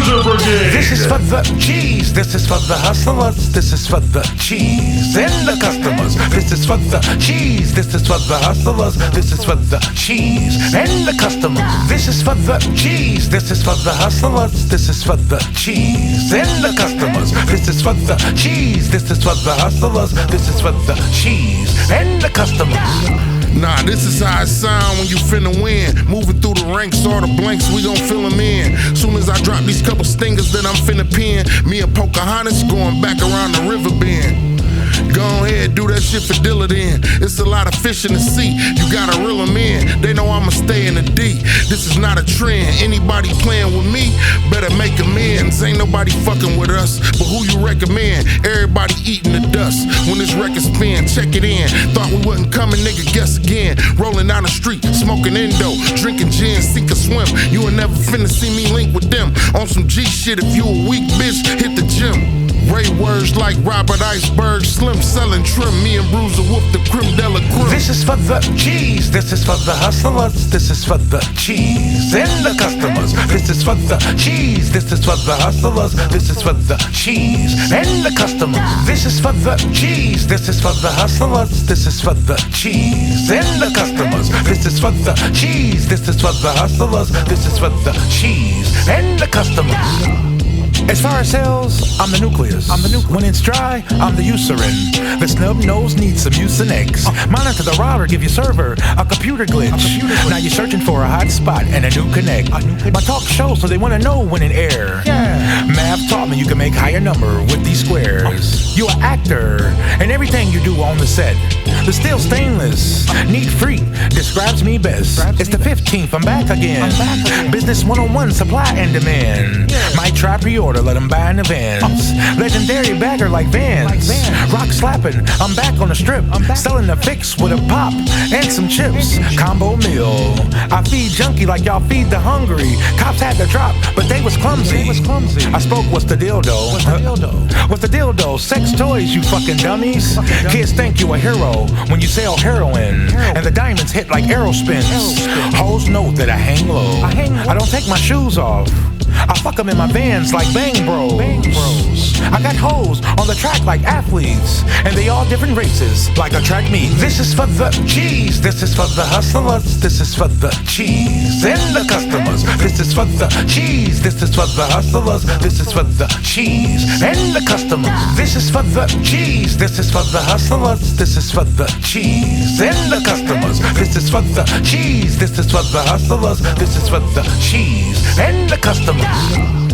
Cruiser Brigade. This is for the cheese, this is for the hustlers, this is for the cheese and the customers. This is for the cheese, this is for the hustlers, this is for the cheese and the customers. This is for the cheese, this is for the hustlers, this is for the cheese and the customers. This is for the cheese, this is for the hustlers, this is for the cheese and the customers. Nah, this is how it sound when you finna win. Moving through the ranks, all the blanks, we gon' fill them in. Soon as I drop these couple stingers that I'm finna pin, me and Pocahontas going back around the river bend. Go ahead, do that shit for Dilla then. It's a lot of fish in the sea, you gotta reel them in. They know I'ma stay in the D. This is not a trend. Anybody playing with me, better make amends. Ain't nobody fucking with us, but who you recommend? Everybody eating the dust. When this record spin, check it in. Thought we wasn't coming, nigga, guess again. Rolling down the street, smoking Indo, drinking gin, sink or swim. You ain't never finna see me link with them. On some G shit, if you a weak bitch, hit the gym. Ray words like Robert Iceberg, Slim selling trim. Me and Bruiser whoop the creme de la creme. This is for the cheese, this is for the hustlers, this is for the cheese and the customers. This is for the cheese, this is for the hustlers, this is for the cheese and the customers. This is for the cheese, this is for the hustlers, this is for the cheese and the customers. This is for the cheese, this is for the hustlers, this is for the cheese and the customers. As far as sales, I'm the nucleus. When it's dry, I'm the eucerin. The snub nose needs some Mucinex. Monitor the router, give your server a computer glitch. Now you're searching for a hot spot and a new connect. My talk shows, so they wanna know when in air. Math taught me you can make higher number with these squares. You're an actor, and everything you do on the set. The steel stainless, need free, describes me best. It's the 15th, I'm back again. Business 101, supply and demand. Might try pre-order, let them buy in advance. Legendary bagger like Vans. Rock slapping, I'm back on the strip. Selling the fix with a pop and some chips. Combo meal. I feed junkie like y'all feed the hungry. Cops had to drop, but they was clumsy. I spoke, what's the dildo? What's the dildo? Sex toys, you fucking dummies. Kids think you a hero when you sell heroin. And the diamonds hit like arrow spins. Hoes know that I hang low. I don't take my shoes off. I fuck them in my Vans like Bang Bros. I got hoes on the track like athletes, and they all different races like a track meet. This is for the cheese, this is for the hustlers, this is for the cheese and the customers. This is for the cheese, this is for the hustlers, this is for the cheese and the customers. This is for the cheese, this is for the hustlers, this is for the cheese and the customers. This is for the cheese, this is for the hustlers, this is for the cheese and the customers.